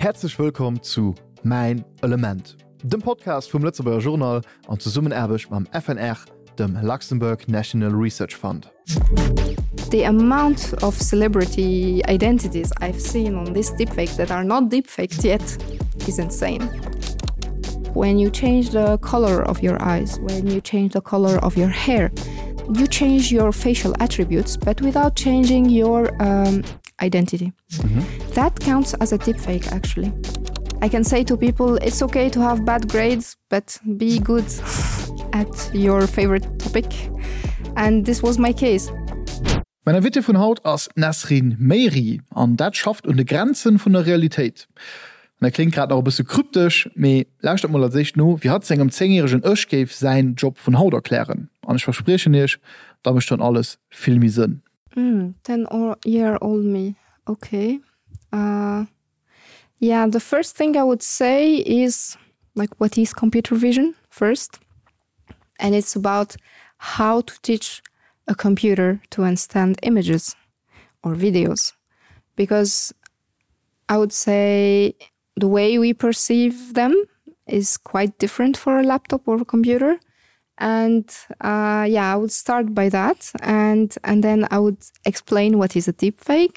Herzlich willkommen zu Mein Element, dem Podcast vom Lützeburger Journal und zusammen erbig beim FNR, dem Luxembourg National Research Fund. The amount of celebrity identities I've seen on this deepfake that are not deepfaked yet is insane. When you change the color of your eyes, when you change the color of your hair, you change your facial attributes, but without changing your identity. Mm-hmm. That counts as a deepfake, actually. I can say to people, it's okay to have bad grades, but be good at your favorite topic. And this was my case. Meine Witte von Haut aus Nasrin Mehri an dat schafft und de Grenzen von der Realität. Und klingt gerade auch ein bisschen kryptisch, aber lauscht mal sich nur, wie hat seinem 10-jährigen Öschgave seinen Job von Haut erklären. Und ich verspreche nicht, da ist dann alles viel mehr Sinn. 10-year-old me, okay. Yeah, the first thing I would say is, like, what is computer vision first? And it's about how to teach a computer to understand images or videos. Because I would say the way we perceive them is quite different for a laptop or a computer. And I would start by that. And then I would explain what is a deepfake,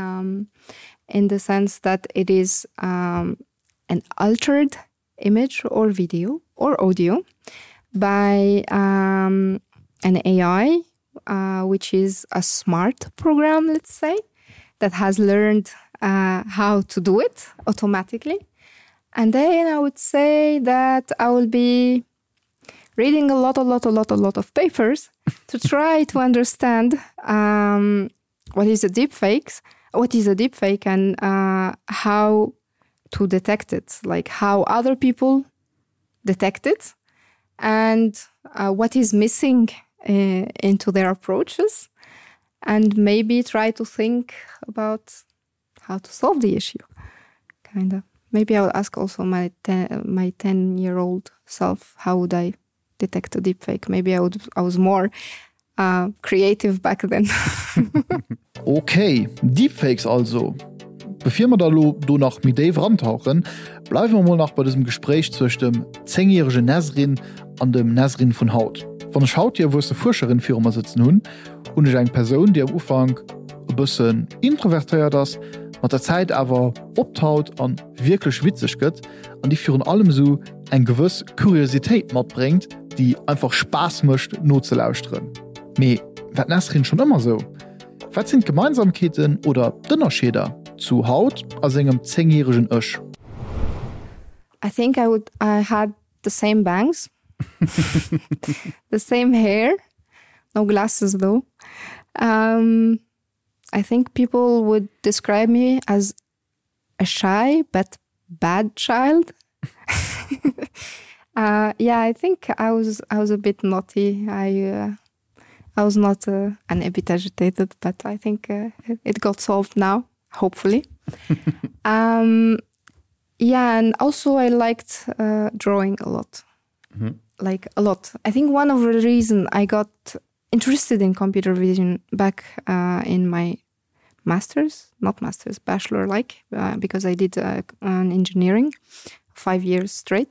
in the sense that it is an altered image or video or audio by an AI, which is a smart program, let's say, that has learned how to do it automatically. And then I would say that I will be reading a lot of papers to try to understand what is a deepfake and how to detect it, like how other people detect it and what is missing into their approaches, and maybe try to think about how to solve the issue, kind of. Maybe I will ask also my 10-year-old self, how would I detect a deepfake? Maybe I was more creative back then. Okay, Deepfakes also. Bevor wir da nach mit Dave rantauchen, bleiben wir mal noch bei diesem Gespräch zwischen dem 10-jährigen Nasrin und dem Nasrin von Haut. Wenn ich Haut hier, wo es eine Forscherin für uns sitzen nun, und ich eine Person, die am Anfang ein bisschen introvertiert ist, mit der Zeit aber abtaut und wirklich witzig geht, und die für allem so eine gewisse Kuriosität mitbringt, die einfach Spaß macht, nur zu lauschen. Aber wird Nasrin schon immer so? Was sind Gemeinsamkeiten oder Unterschiede zu Haut als einem 10-jährigen Ösch? I think I had the same bangs, the same hair, no glasses though. I think people would describe me as a shy but bad child. I think I was a bit naughty. I was not a bit agitated, but I think it got solved now, hopefully. And also I liked drawing a lot. Mm-hmm. Like a lot. I think one of the reasons I got interested in computer vision back in my bachelor, because I did an engineering 5 years straight.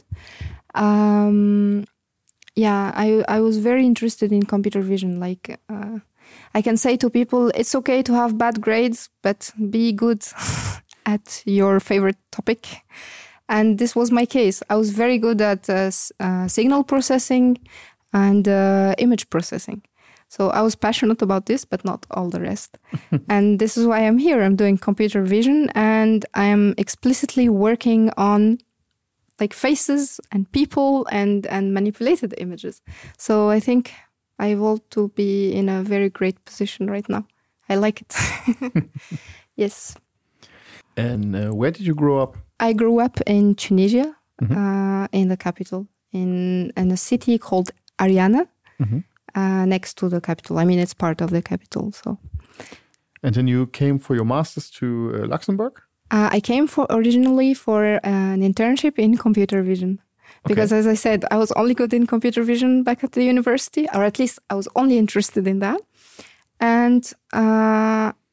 I was very interested in computer vision. Like, I can say to people, it's okay to have bad grades, but be good at your favorite topic. And this was my case. I was very good at signal processing and image processing. So I was passionate about this, but not all the rest. And this is why I'm here. I'm doing computer vision, and I'm explicitly working on like faces and people and manipulated images. So I think I evolved to be in a very great position right now. I like it. Yes. And where did you grow up? I grew up in Tunisia, in the capital, in a city called Ariana, next to the capital. I mean, it's part of the capital. So. And then you came for your master's to Luxembourg? I came originally for an internship in computer vision. Because as I said, I was only good in computer vision back at the university, or at least I was only interested in that. And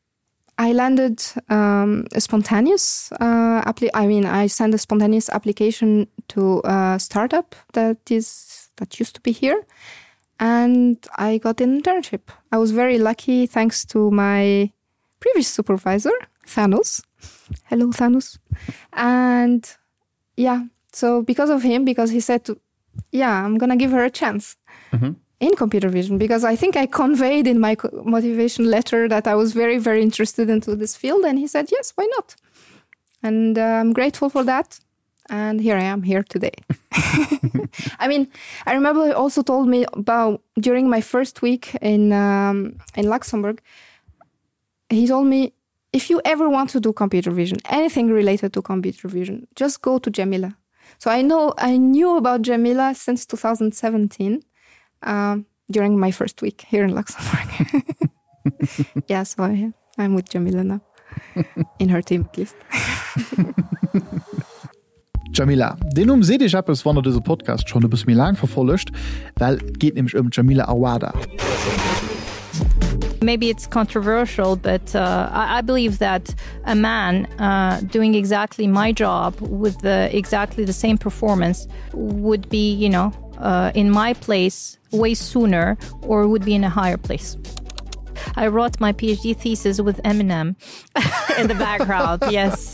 I landed a spontaneous I sent a spontaneous application to a startup that used to be here, and I got an internship. I was very lucky thanks to my previous supervisor, Thanos. Hello, Thanos. And yeah, so because of him, because he said, I'm gonna give her a chance. Mm-hmm. In computer vision, because I think I conveyed in my motivation letter that I was very, very interested into this field. And he said, yes, why not? And I'm grateful for that. And here I am here today. I mean, I remember he also told me about during my first week in Luxembourg, he told me, if you ever want to do computer vision, anything related to computer vision, just go to Jamila. So I knew about Jamila since 2017. During my first week here in Luxembourg. Yeah, so I'm with Jamila now. In her team, at least. Jamila, den seht ich etwas, wann dieser Podcast schon ein bisschen mir lang verfolgt, weil es geht nämlich Jamila Awada. Maybe it's controversial, but I believe that a man doing exactly my job with exactly the same performance would be, in my place way sooner, or would be in a higher place. I wrote my PhD thesis with Eminem in the background, yes.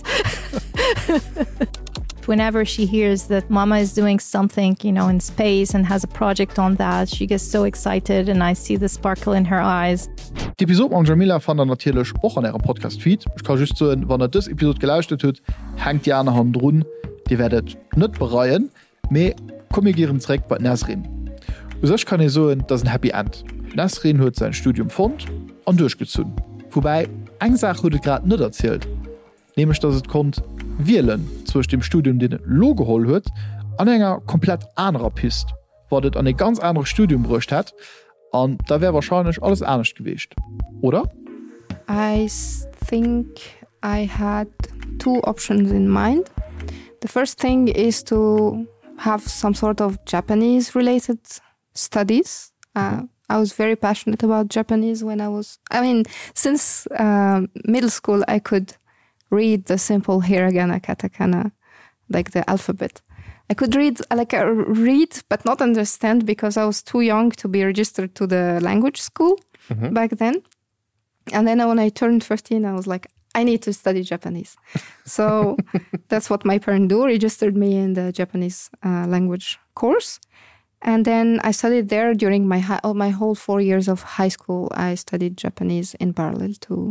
Whenever she hears that Mama is doing something, in space and has a project on that, she gets so excited and I see the sparkle in her eyes. Die Episode an Jamila fand natürlich auch an ihrem Podcast-Feed. Ich kann just so, wenn das Episode geleistet hat, hängt die eine Hand dran. Die werdet nicht bereuen, aber kommen wir direkt bei Nasrin. Ich kann ich sagen, das ist ein Happy End. Nasrin hat sein Studium gefunden und durchgezogen. Wobei, eine Sache hat er gerade nicht erzählt. Nämlich, dass es konnte wählen zwischen dem Studium, den er geholt hat, an einer komplett anderen Piste, weil das an ein ganz anderes Studium gebracht hat. Und da wäre wahrscheinlich alles anders gewesen. Oder? I think I had two options in mind. The first thing is to have some sort of Japanese-related studies. I was very passionate about Japanese since middle school, I could read the simple hiragana, katakana, like the alphabet. I could read, but not understand because I was too young to be registered to the language school back then. And then when I turned 15, I was like, I need to study Japanese. So that's what my parents do, registered me in the Japanese language course. And then I studied there during my whole 4 years of high school. I studied Japanese in parallel to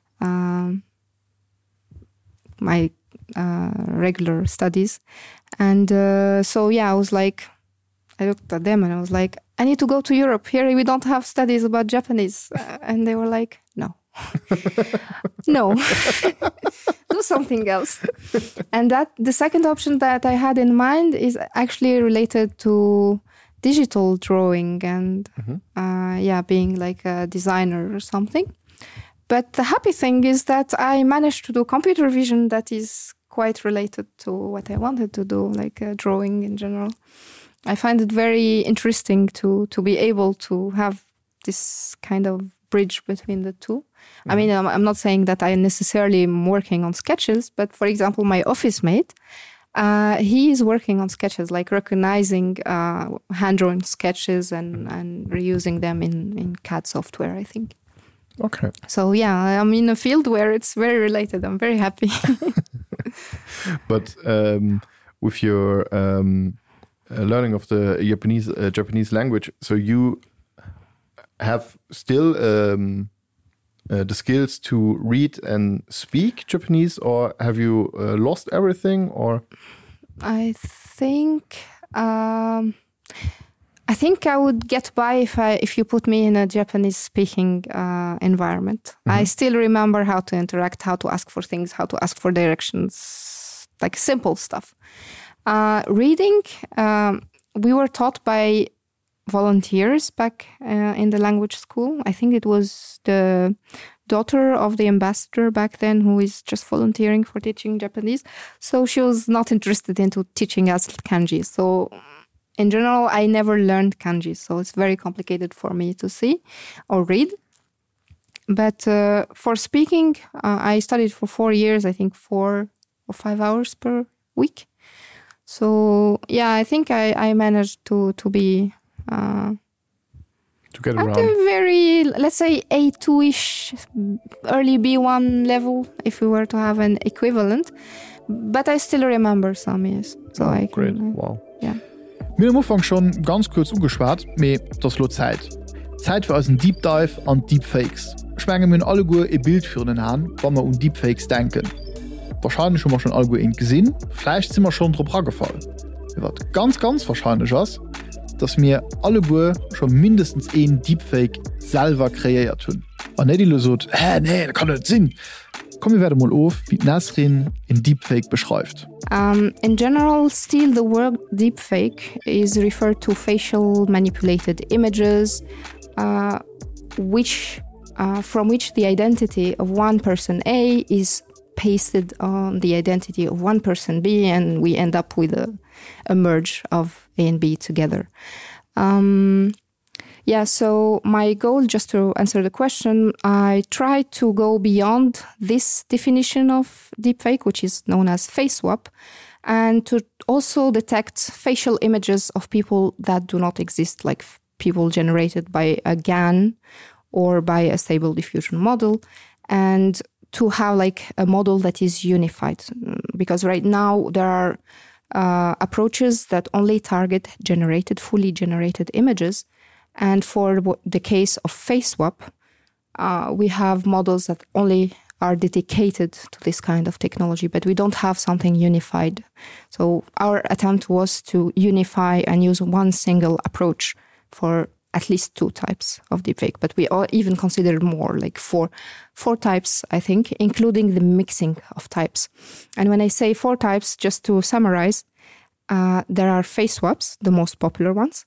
my regular studies. And I was like, I looked at them and I was like, I need to go to Europe. Here we don't have studies about Japanese. And they were like, no. No. Do something else. And the second option that I had in mind is actually related to digital drawing and being like a designer or something. But the happy thing is that I managed to do computer vision that is quite related to what I wanted to do, like drawing in general. I find it very interesting to be able to have this kind of bridge between the two. I mean, I'm not saying that I necessarily am working on sketches, but for example, my office mate, he is working on sketches, like recognizing hand-drawn sketches and reusing them in CAD software, I think. Okay. So yeah, I'm in a field where it's very related. I'm very happy. But with your learning of the Japanese language, so you have still the skills to read and speak Japanese, or have you lost everything? Or I think I would get by if you put me in a Japanese speaking environment. I still remember how to interact, how to ask for things, how to ask for directions, like simple stuff. Reading, we were taught by volunteers back in the language school. I think it was the daughter of the ambassador back then who is just volunteering for teaching Japanese. So she was not interested into teaching us kanji. So in general, I never learned kanji. So it's very complicated for me to see or read. But for speaking, I studied for 4 years, I think 4 or 5 hours per week. So yeah, I think I managed to be to get at around. a very, let's say, A2-ish, early B1 level, if we were to have an equivalent. But I still remember some, yes. So Oh, I great. can, Wow. yeah. Mir am Anfang schon ganz kurz ugeschwart, me das lo Zeit. Zeit für ein Deep Dive an Deepfakes. Schmengen mir alle Gu e Bild für den Hand, wann wir Deepfakes denken. Wahrscheinlich schon mal schon all in gesehen, vielleicht sind wir schon drauf gefallen. Wat ganz wahrscheinlich ist, dass mir alle Gu schon mindestens ein Deepfake selber kreiert tun. Und nicht die so, nee, das kann nicht Sinn. Komm, wir werden mal auf, wie Nasrin in Deepfake beschreibt. In general, still the word deepfake is referred to facial manipulated images, from which the identity of one person A is pasted on the identity of one person B, and we end up with a merge of A and B together. So my goal, just to answer the question, I try to go beyond this definition of deepfake, which is known as face swap, and to also detect facial images of people that do not exist, like people generated by a GAN or by a stable diffusion model, and to have like a model that is unified. Because right now there are approaches that only target fully generated images. And for the case of face swap, we have models that only are dedicated to this kind of technology, but we don't have something unified. So our attempt was to unify and use one single approach for at least 2 types of deepfake. But we all even considered more, like four types, I think, including the mixing of types. And when I say 4 types, just to summarize, there are face swaps, the most popular ones.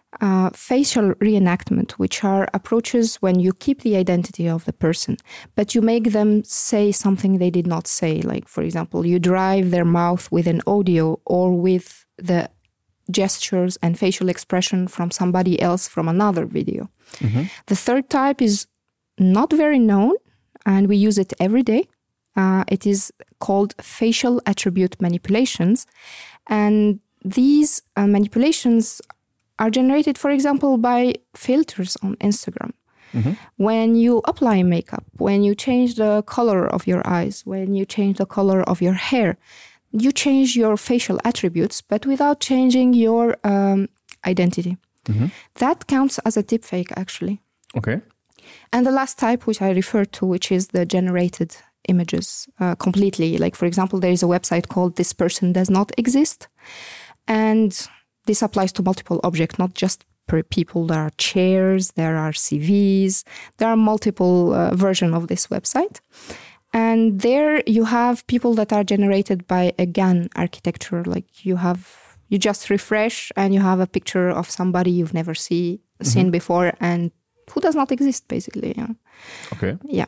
Facial reenactment, which are approaches when you keep the identity of the person, but you make them say something they did not say. Like, for example, you drive their mouth with an audio or with the gestures and facial expression from somebody else from another video. Mm-hmm. The 3rd type is not very known, and we use it every day. It is called facial attribute manipulations. And these manipulations are generated, for example, by filters on Instagram. Mm-hmm. When you apply makeup, when you change the color of your eyes, when you change the color of your hair, you change your facial attributes, but without changing your identity. Mm-hmm. That counts as a deepfake, actually. Okay. And the last type, which I refer to, which is the generated images completely. Like, for example, there is a website called This Person Does Not Exist. And this applies to multiple objects, not just per people. There are chairs, there are CVs, there are multiple versions of this website. And there you have people that are generated by a GAN architecture. Like you just refresh and you have a picture of somebody you've never seen before and who does not exist, basically. Yeah. Okay. Yeah.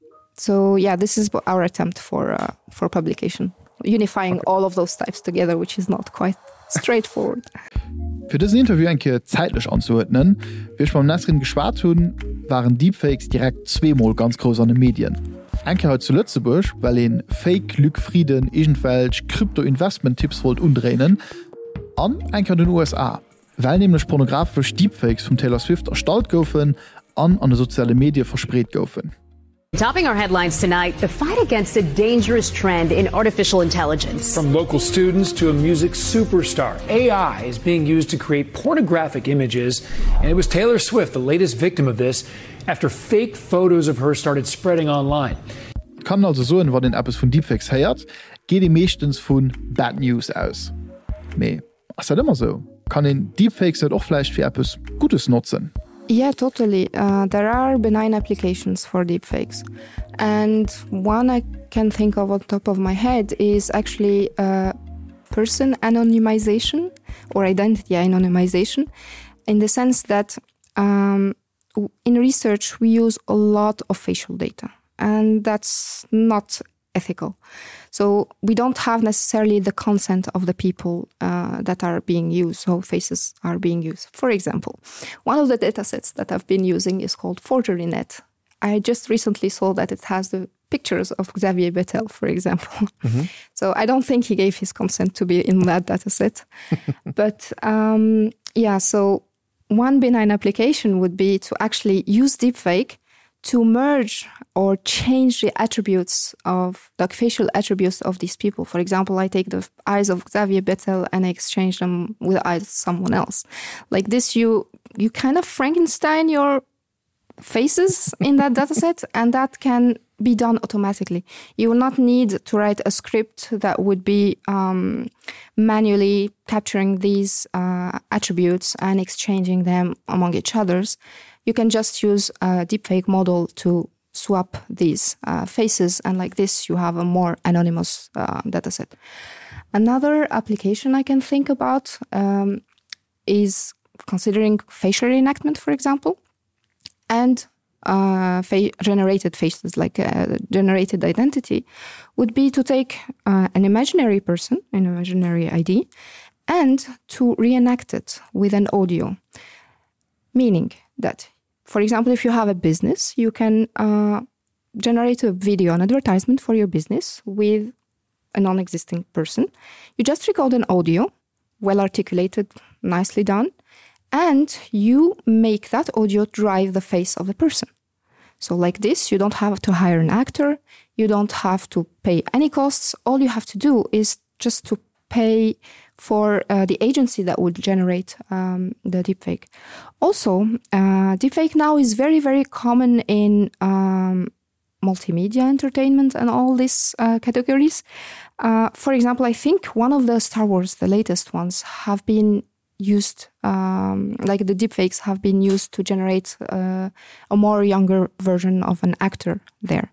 So yeah, this is our attempt for publication, unifying all of those types together, which is not quite straightforward. Für diesen Interview enke zeitlich anzuordnen, wie ich beim Nasrin geschwart hun, waren Deepfakes direkt 2-mal ganz groß an den Medien. Enke halt zu Lützeburg, weil en Fake Lückfrieden irgendwelch Krypto-Investment-Tipps wollt undrehen, an enke an den USA, weil nämlich pornografisch Deepfakes von Taylor Swift erstalt goufen, an den sozialen Medien verspreht goufen. Topping our headlines tonight, the fight against a dangerous trend in artificial intelligence. From local students to a music superstar, AI is being used to create pornographic images, and it was Taylor Swift, the latest victim of this, after fake photos of her started spreading online. Kann also so, wann den Apps von Deepfakes heiert, geht die meistens von Bad News aus. Me, ist das immer so? Kann den Deepfakes halt auch vielleicht für Apps Gutes nutzen? Yeah, totally. There are benign applications for deepfakes. And one I can think of on top of my head is actually person anonymization or identity anonymization, in the sense that in research we use a lot of facial data, and that's not ethical. So we don't have necessarily the consent of the people that are being used, so faces are being used. For example, one of the datasets that I've been using is called ForgeryNet, I just recently saw that it has the pictures of Xavier Bettel, for example. So I don't think he gave his consent to be in that dataset. But so one benign application would be to actually use deepfake to merge or change the attributes of the facial attributes of these people. For example, I take the eyes of Xavier Bettel and I exchange them with the eyes of someone else. Like this, you kind of Frankenstein your faces in that dataset, and that can be done automatically. You will not need to write a script that would be manually capturing these attributes and exchanging them among each others. You can just use a deepfake model to swap these faces, and like this you have a more anonymous dataset. Another application I can think about is considering facial reenactment, for example, and generated faces, like generated identity, would be to take an imaginary person, an imaginary ID, and to reenact it with an audio. Meaning that, for example, if you have a business, you can generate a video, an advertisement for your business with a non-existing person. You just record an audio, well articulated, nicely done, and you make that audio drive the face of the person. So like this, you don't have to hire an actor, you don't have to pay any costs. All you have to do is just to pay for the agency that would generate the deepfake. Also, deepfake now is very, very common in multimedia entertainment and all these categories. For example, I think one of the Star Wars, the latest ones, have been used, like the deepfakes have been used to generate a more younger version of an actor there.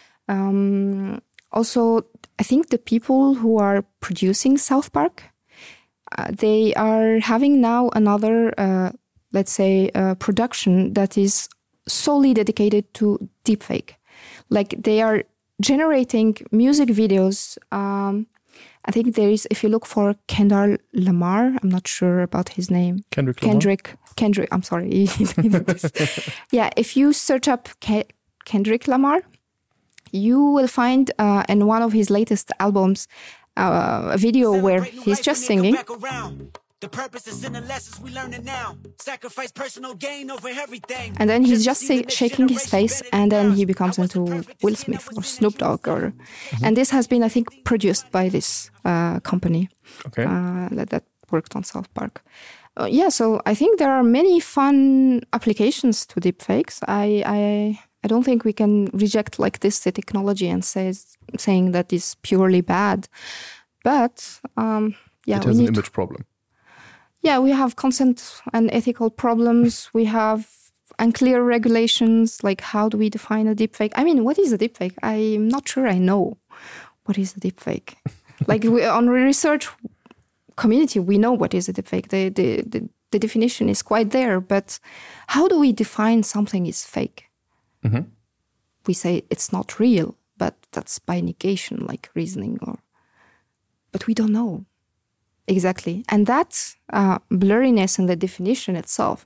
Also, I think the people who are producing South Park, they are having now another, let's say, production that is solely dedicated to deepfake. Like they are generating music videos. I think there is, if you look for Kendrick Lamar, I'm not sure about his name. Kendrick, I'm sorry. Yeah, if you search up Kendrick Lamar, you will find in one of his latest albums a video where he's just singing. The purpose is in the lessons we learn it now. Sacrifice personal gain over everything. And then he's just shaking his face, and then he becomes into Will Smith or Snoop Dogg, and this has been, I think, produced by this company that worked on South Park. So I think there are many fun applications to deepfakes. I don't think we can reject like this the technology and saying that is purely bad, but it has an image problem. Yeah, we have consent and ethical problems. We have unclear regulations, like how do we define a deepfake? I mean, what is a deepfake? I'm not sure I know what is a deepfake. Like on the research community, we know what is a deepfake. The definition is quite there, but how do we define something is fake? Mm-hmm. We say it's not real, but that's by negation, like reasoning, but we don't know. Exactly. And that blurriness in the definition itself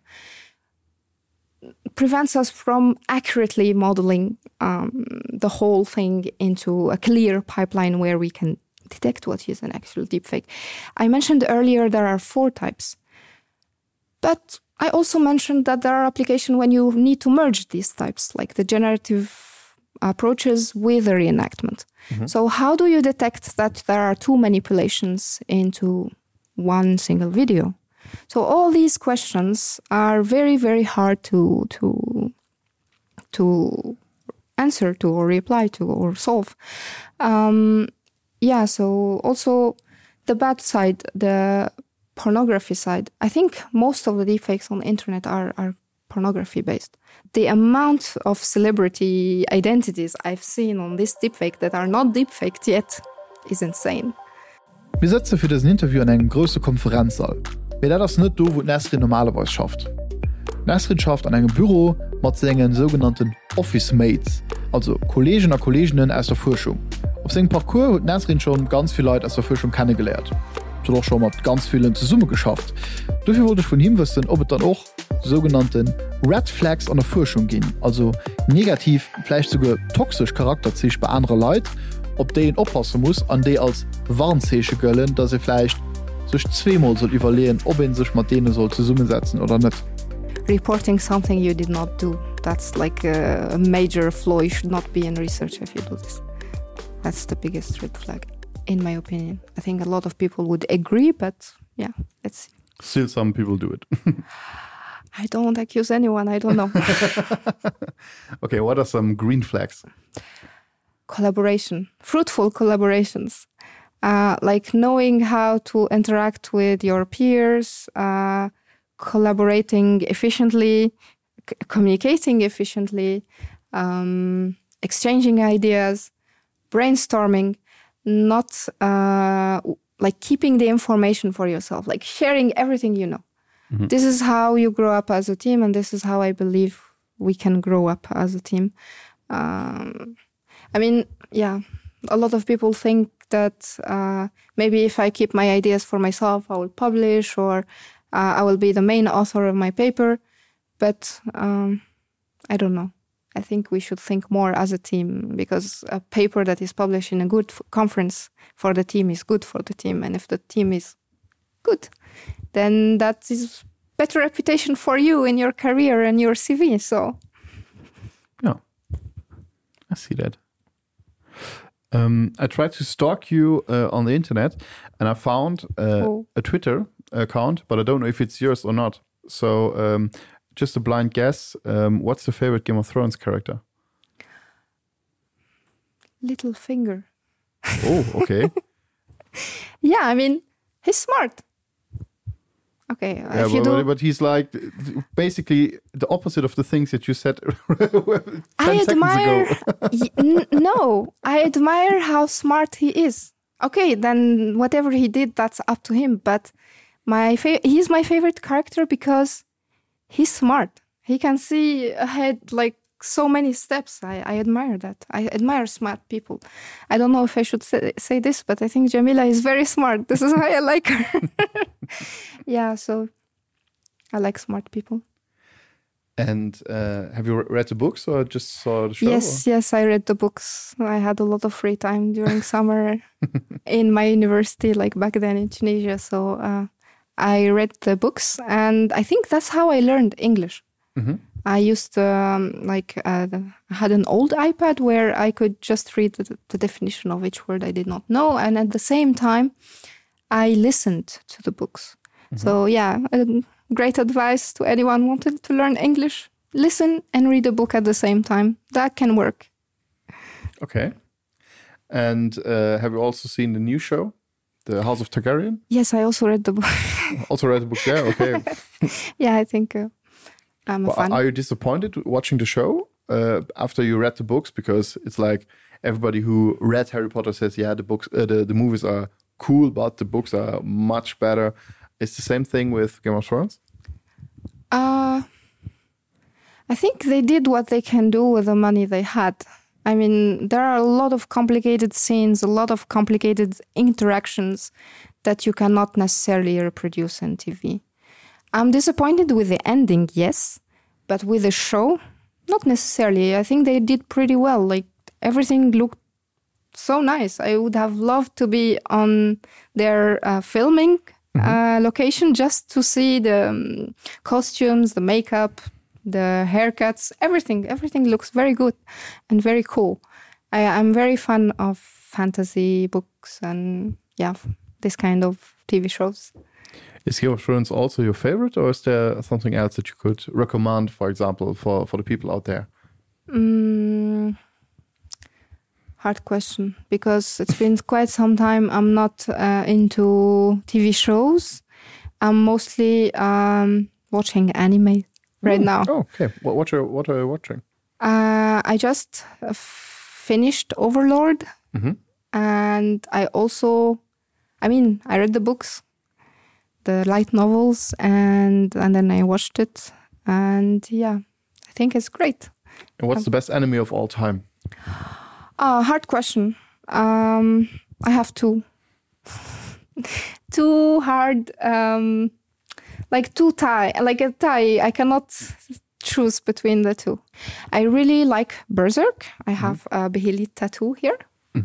prevents us from accurately modeling the whole thing into a clear pipeline where we can detect what is an actual deepfake. I mentioned earlier there are 4 types. But I also mentioned that there are applications when you need to merge these types, like the generative approaches with a reenactment. Mm-hmm. So how do you detect that there are 2 manipulations into one single video? So all these questions are very, very hard to answer to or reply to or solve. So also the bad side, the pornography side, I think most of the deepfakes on the internet are pornography based. The amount of celebrity identities I've seen on this deepfake that are not deepfaked yet is insane. Wir setzen für diesen Interview an einem großen Konferenzsaal. Weil das nicht do, wo Nesrin normalerweise schafft. Nesrin schafft an einem Büro mit seinen sogenannten Office Mates, also Kollegen und Kolleginnen aus der Forschung. Auf seinem Parcours hat Nesrin schon ganz viele Leute aus der Forschung kennengelernt. So doch schon mit ganz vielen zusammen geschafft. Dafür wollte ich von ihm wissen, ob es dann auch sogenannten Red Flags an der Forschung gehen, also negativ vielleicht sogar toxisch Charakter sich bei andere Leute, ob den oppassen muss an die als Warnzesche göllen, dass sie vielleicht sich zweimal soll überlegen, ob sich mal denen soll zusammensetzen oder nicht. Reporting something you did not do. That's like a major flaw. You should not be in research if you do this. That's the biggest red flag, in my opinion. I think a lot of people would agree, but yeah, let's see. Still some people do it. I don't accuse anyone. I don't know. Okay, what are some green flags? Collaboration, fruitful collaborations. Like knowing how to interact with your peers, collaborating efficiently, communicating efficiently, exchanging ideas, brainstorming, not like keeping the information for yourself, like sharing everything you know. Mm-hmm. This is how you grow up as a team, and this is how I believe we can grow up as a team. I mean, yeah, a lot of people think that maybe if I keep my ideas for myself, I will publish, or I will be the main author of my paper. But I don't know. I think we should think more as a team, because a paper that is published in a good conference for the team is good for the team. And if the team is good, then that is better reputation for you in your career and your CV. So, yeah, I see that. I tried to stalk you on the internet, and I found a Twitter account, but I don't know if it's yours or not. So just a blind guess. What's the favorite Game of Thrones character? Littlefinger. Oh, okay. Yeah, I mean, he's smart. Okay, yeah, but he's like basically the opposite of the things that you said 10 seconds ago. No, I admire how smart he is. Okay, then whatever he did, that's up to him. But he's my favorite character because he's smart. He can see ahead like so many steps. I admire that. I admire smart people. I don't know if I should say this, but I think Jamila is very smart. This is why I like her. Yeah, so I like smart people. And have you read the books or just saw the show? Yes, I read the books. I had a lot of free time during summer in my university, like back then in Tunisia. So I read the books, and I think that's how I learned English. Mm-hmm. I used to, I had an old iPad where I could just read the definition of each word I did not know. And at the same time, I listened to the books. Mm-hmm. So yeah, great advice to anyone wanting to learn English. Listen and read a book at the same time. That can work. Okay. And have you also seen the new show, The House of Targaryen? Yes, I also read the book. Also read the book there? Okay. Yeah, I think I'm a fan. Are you disappointed watching the show after you read the books? Because it's like everybody who read Harry Potter says, yeah, the books, the movies are cool, but the books are much better. It's the same thing with Game of Thrones? I think they did what they can do with the money they had. I mean, there are a lot of complicated scenes, a lot of complicated interactions that you cannot necessarily reproduce on TV. I'm disappointed with the ending, yes, but with the show, not necessarily. I think they did pretty well. Like, everything looked so nice. I would have loved to be on their filming location just to see the costumes, the makeup, the haircuts, everything. Everything looks very good and very cool. I'm very fan of fantasy books and, yeah, this kind of TV shows. Is Game of Thrones also your favorite, or is there something else that you could recommend, for example, for the people out there? Hard question, because it's been quite some time I'm not into TV shows. I'm mostly watching anime right now. Oh, okay. What are you watching? I just finished Overlord, and I read the books, the light novels, and then I watched it, and yeah, I think it's great. And what's the best anime of all time? Hard question. I have two. Too hard. Like a tie. I cannot choose between the two. I really like Berserk. I have a Behelit tattoo here.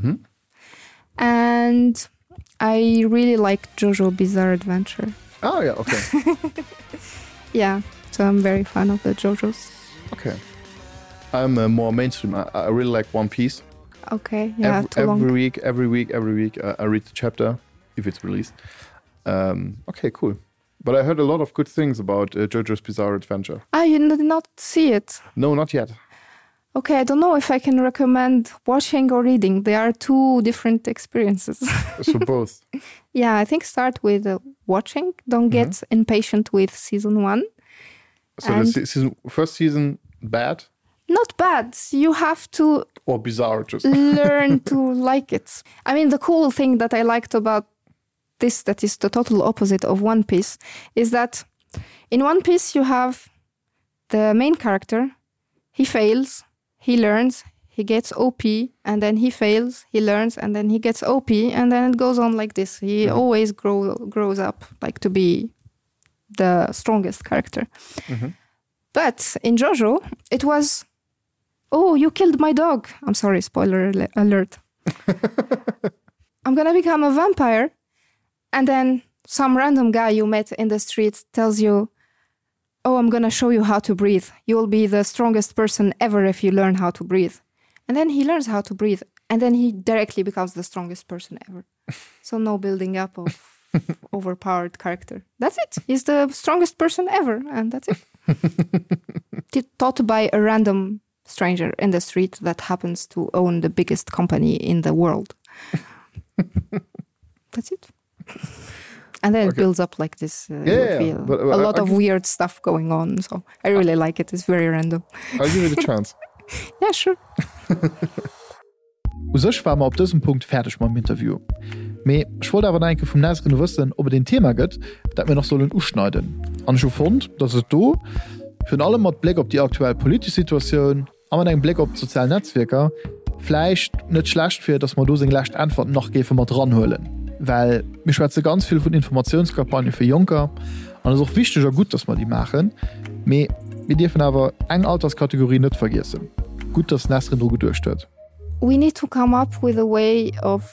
And I really like JoJo Bizarre Adventure. Oh, yeah, okay. Yeah, so I'm very fan of the JoJo's. Okay. I'm more mainstream. I really like One Piece. Okay, yeah, every week, I read the chapter if it's released. Okay, cool. But I heard a lot of good things about JoJo's Bizarre Adventure. You did not see it? No, not yet. Okay, I don't know if I can recommend watching or reading. They are two different experiences. So both. Yeah, I think start with watching. Don't get impatient with season 1. So the first season, bad? Not bad. You have to... Or bizarre, just... learn to like it. I mean, the cool thing that I liked about this, that is the total opposite of One Piece, is that in One Piece you have the main character, he fails, he learns, he gets OP, and then he fails, he learns, and then he gets OP, and then it goes on like this. He always grows up like to be the strongest character. But in JoJo, it was, oh, you killed my dog. I'm sorry, spoiler alert. I'm gonna become a vampire. And then some random guy you met in the street tells you, oh, I'm gonna show you how to breathe. You'll be the strongest person ever if you learn how to breathe. And then he learns how to breathe. And then he directly becomes the strongest person ever. So no building up of overpowered character. That's it. He's the strongest person ever. And that's it. Taught by a random stranger in the street that happens to own the biggest company in the world. That's it. And then it builds up like this. But a lot of weird stuff going on. So I really like it. It's very random. I'll give it a chance. Yeah, sure. Sech war op diesem Punkt fertig beim Interview. Me ich wollte aber einke vom Nasrin wüssten, ob den Thema gëtt, dat wir noch sollen uschneiden. An schon fand, dass es do für allem mat Blick op die aktuelle politische Situation, aber einen Blick op soziale Netzwerker, vielleicht net schlecht fir, dass man do leicht Antwort noch gefe mat dranhöllen. Weil mir schwätze ganz viel von Informationskampagne für Junker und es ist auch wichtig und gut, dass wir die machen. Aber wir dürfen aber eine Alterskategorie nicht vergessen. Gut, dass Nasrin Droge durchsteht. We need to come up with a way of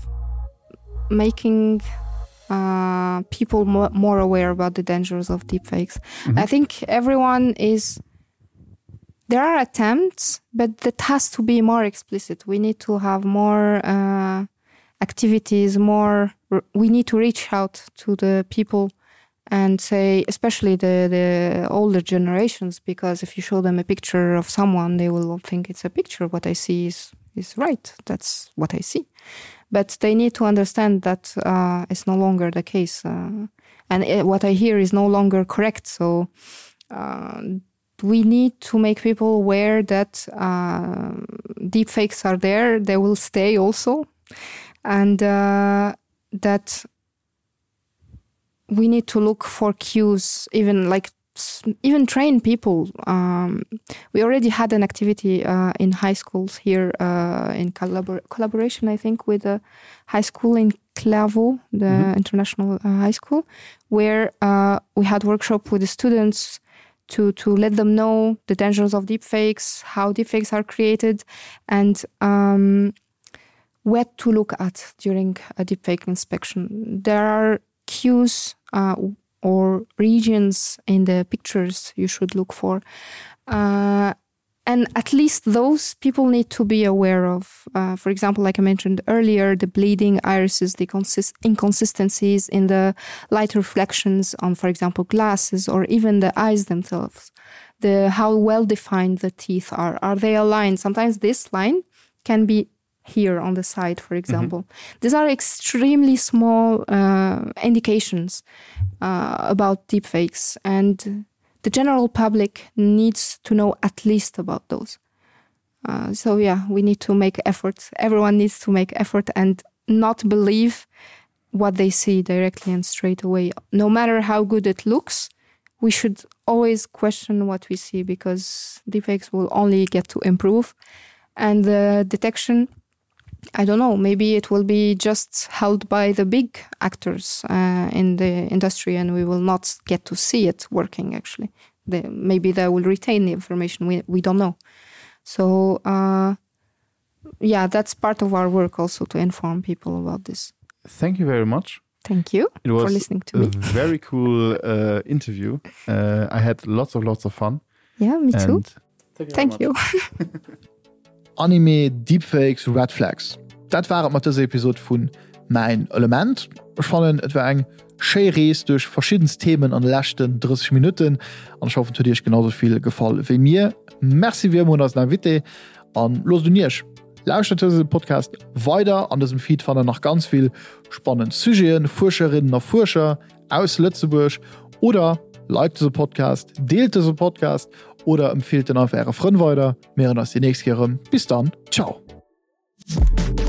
making people more aware about the dangers of deepfakes. I think everyone is... There are attempts, but that has to be more explicit. We need to have more activities, we need to reach out to the people and say, especially the older generations, because if you show them a picture of someone, they will think it's a picture. What I see is right. That's what I see. But they need to understand that it's no longer the case. And what I hear is no longer correct. So we need to make people aware that deepfakes are there. They will stay also. And that we need to look for cues, even train people. We already had an activity in high schools here in collaboration, I think, with a high school in Clairvaux, the international high school, where we had workshop with the students to let them know the dangers of deepfakes, how deepfakes are created, and what to look at during a deepfake inspection. There are cues or regions in the pictures you should look for. And at least those people need to be aware of. For example, like I mentioned earlier, the bleeding irises, the inconsistencies in the light reflections on, for example, glasses, or even the eyes themselves. How well defined the teeth are. Are they aligned? Sometimes this line can be here on the side, for example. These are extremely small indications about deepfakes, and the general public needs to know at least about those. So yeah, we need to make efforts. Everyone needs to make effort and not believe what they see directly and straight away. No matter how good it looks, we should always question what we see, because deepfakes will only get to improve. And the detection, I don't know, maybe it will be just held by the big actors in the industry, and we will not get to see it working, actually. maybe they will retain the information. We don't know. So that's part of our work also, to inform people about this. Thank you very much. Thank you for listening to me. It was a very cool interview. I had lots of fun. Yeah, me too. Thank you. Anime, Deepfakes, Red Flags. Dat war mat dese Episode vun mein Element. Ich fand, et war eng Scherees durch verschiedens Themen an lächten 30 Minuten an ich hoffe, dir genauso viel gefallen wie mir. Merci wie Monats na Witte an los du niersch. Lauscht den Podcast weiter an diesem Feed fand noch ganz viel spannend Sujeten, Forscherinnen nach Forscher aus Lützeburg oder liked den Podcast, dealt den Podcast oder empfiehlt den auf eure Freunde weiter. Mehr als die nächste Woche. Bis dann. Ciao.